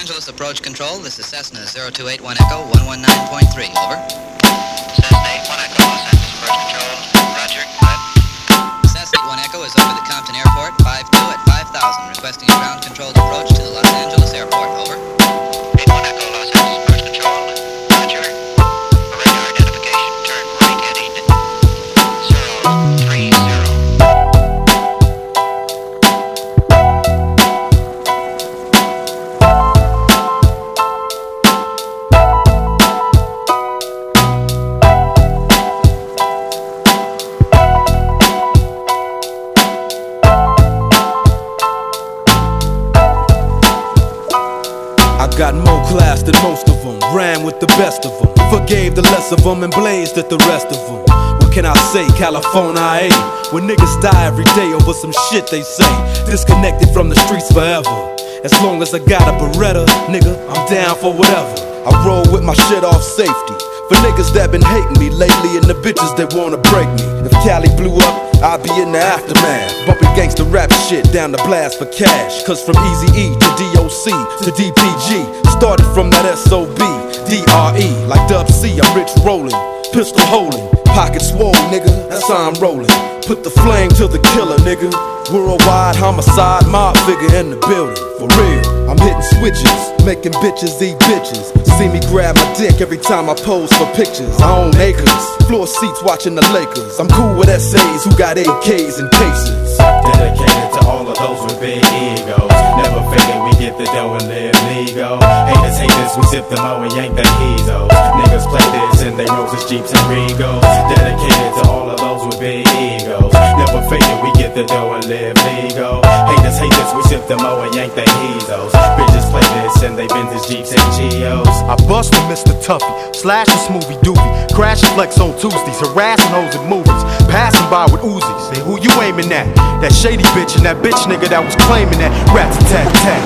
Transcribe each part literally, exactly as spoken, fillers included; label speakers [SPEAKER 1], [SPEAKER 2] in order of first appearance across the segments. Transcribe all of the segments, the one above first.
[SPEAKER 1] Angeles approach control. This is Cessna zero two eight one Echo one one nine point three. Over.
[SPEAKER 2] Cessna eight one Echo, Los Angeles approach control. Roger. Five.
[SPEAKER 1] Cessna eight one Echo is over the Compton Airport, five two at five thousand, requesting a ground controlled approach to the Los Angeles Airport. Over.
[SPEAKER 2] eight one Echo, Los Angeles approach control. Roger. For radar identification, turn right heading zero three zero.
[SPEAKER 3] Got more class than most of them, ran with the best of them, forgave the less of them and blazed at the rest of them. What can I say, California I ain't. When niggas die every day over some shit they say, disconnected from the streets forever. As long as I got a Beretta, nigga, I'm down for whatever. I roll with my shit off safety, for niggas that been hating me lately and the bitches that wanna break me. If Cali blew up, I'll be in the aftermath, bumping gangsta rap shit down the blast for cash. Cause from Eazy-E to D O C to D P G, started from that S O B, D R E, like Dub C, I'm rich rolling, pistol holding, pocket swole, nigga, that's how I'm rolling. Put the flame to the killer, nigga. Worldwide homicide, mob figure in the building, for real. I'm hitting switches, making bitches eat bitches. See me grab my dick every time I pose for pictures. I own acres, floor seats watching the Lakers. I'm cool with S As who got A Ks and cases.
[SPEAKER 4] Dedicated to all of those with big egos. Never fading, we get the dough and live legal. Haters hate this, we sip them out and yank the heezos. Niggas play this in they Roses, Jeeps, and Regos. Dedicated to all of those with big egos. Never fading, we get the dough and live legal. Haters hate this, we sip them out and yank the heezos. Bitches play this in they Benzes, Jeeps, and Geos.
[SPEAKER 5] I bust with Mister Tuffy, slash a smoothie doobie, crash and flex on Tuesdays, harassing hoes at movies, passing by with Uzis. Say, who you aiming at? That shady bitch and that bitch nigga that was claiming that. Rats attack attack.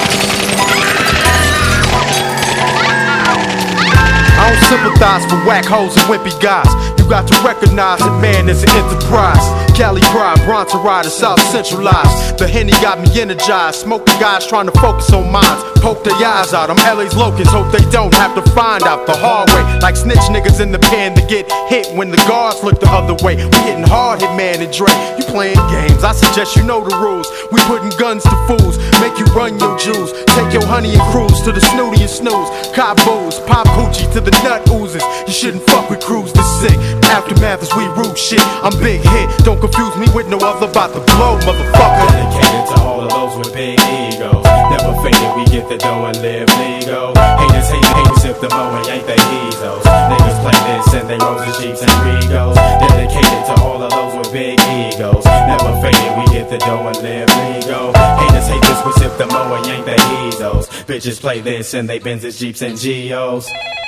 [SPEAKER 5] I don't sympathize for whack hoes and wimpy guys. You got to recognize that man is an enterprise. Cali pride, Bronson rider, South centralized. The Henny got me energized. Smoking guys trying to focus on minds. Poke their eyes out. I'm L A's locusts. Hope they don't have to find out the hard way. Like snitch niggas in the pen to get hit when the guards look the other way. We hitting hard, hit man and Dre. You playing games. I suggest you know the rules. We putting guns to fools. Make you run your jewels. Take your honey and cruise to the snooty and snooze. Cop booze, pop hoochie to the nut oozes. You shouldn't fuck with crews this sick. Aftermath is we root shit. I'm big hit. Don't confuse me with no other about to blow, motherfucker.
[SPEAKER 4] Dedicated to all of those with big egos. Never faded, we get the dough and live legal. Haters hate, haters sip the mo and yank they heezos. Niggas play this and they Roses, Jeeps, and Regos. Dedicated to all of those with big egos. Never faded, we get the dough and live legal. Haters hate this, we sip the mo and yank they heezos. Bitches play this and they Benzes, Jeeps, and Geos.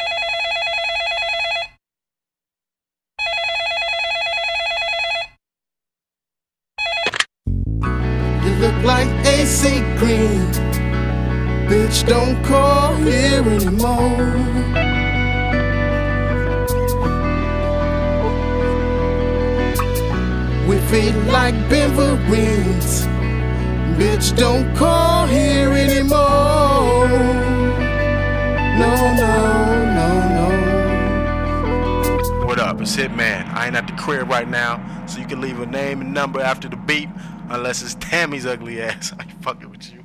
[SPEAKER 6] Look like A C Green. Bitch, don't call here anymore. We feel like Benverines. Bitch, don't call here anymore. No, no, no, no.
[SPEAKER 5] What up? It's Hitman. I ain't at the crib right now, so you can leave a name and number after the beep, unless it's Tammy's ugly ass. I ain't fucking with you.